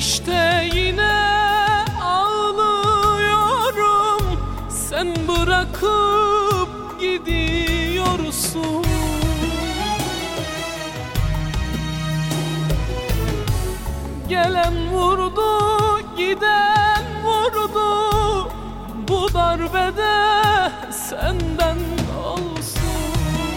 İşte yine ağlıyorum, sen bırakıp gidiyorsun. Gelen vurdu, giden vurdu, bu darbede senden olsun.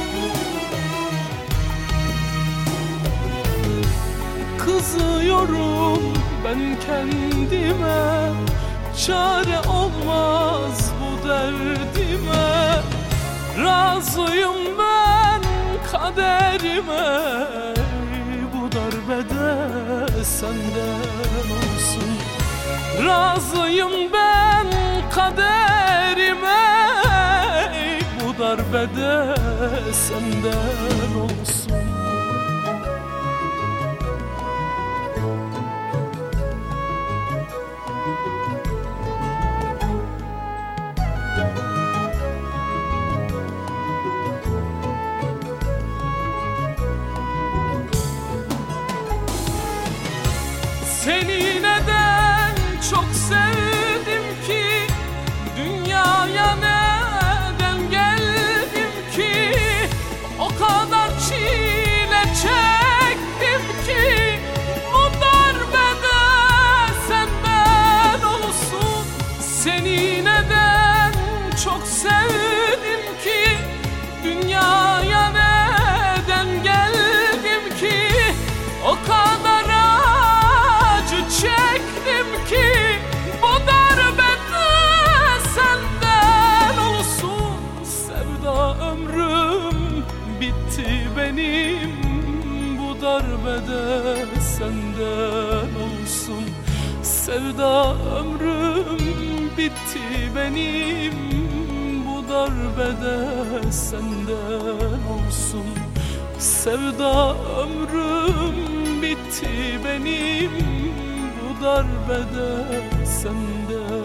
Kızıyorum ben kendime, çare olmaz bu derdime. Razıyım ben kaderime, bu darbede senden olsun. Razıyım ben kaderime, bu darbede senden olsun. Seni neden çok sevdim ki, dünyaya neden geldim ki? O kadar çile çektim ki, bu darbede senden olsun. Seni neden çok sevdim ki, dünyaya neden geldim ki? O kadar çektim ki, bu darbede senden olsun. Sevda ömrüm bitti benim, bu darbede senden olsun. Sevda ömrüm bitti benim, bu darbede senden olsun. Sevda ömrüm bitti benim, bu darbede senden